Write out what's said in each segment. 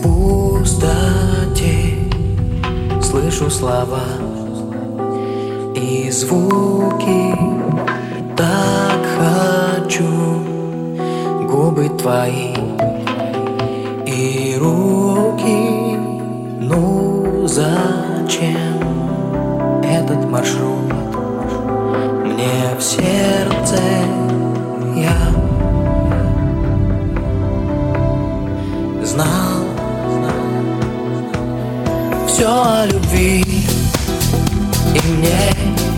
пустоте слышу слова и звуки. Так хочу губы твои и руки. Ну зачем этот маршрут мне в сердце? Я знал все о любви, и мне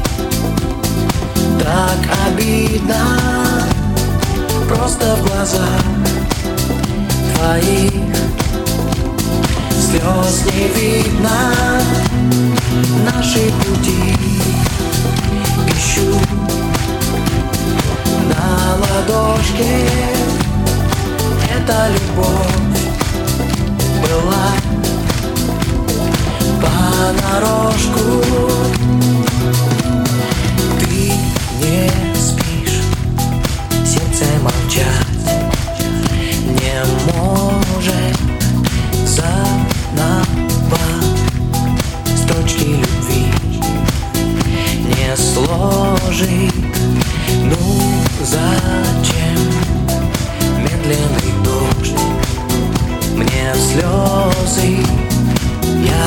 так обидно. Просто в глазах твоих слез не видно. Наши пути ищу на ладошке. Эта любовь была понарошку. Ты не спишь, сердце молчать не может. Заново строчки любви не сложить. Ну зачем медленный дождь мне в слезы? Я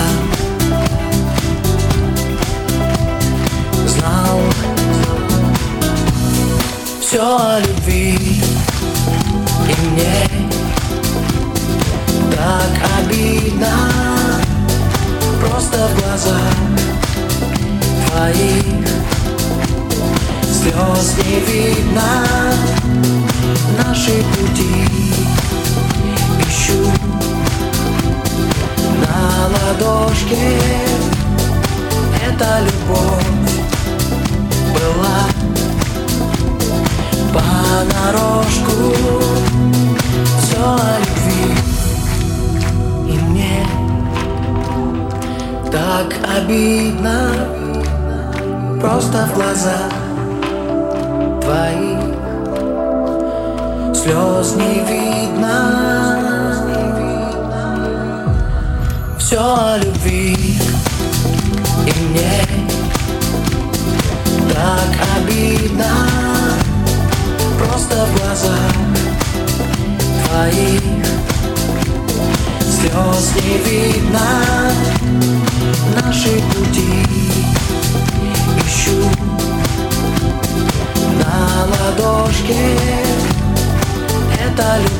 знал все о любви, и мне так обидно. Просто в глазах твоих слез не видно. Наши пути ищу на ладошке. Эта любовь была понарошку. Все о любви, и мне так обидно. Просто в глазах твоих слез не видно. Все о любви, и мне так обидно. Просто в глазах твоих слез не видно. Наши пути ищу на ладошке. Это любовь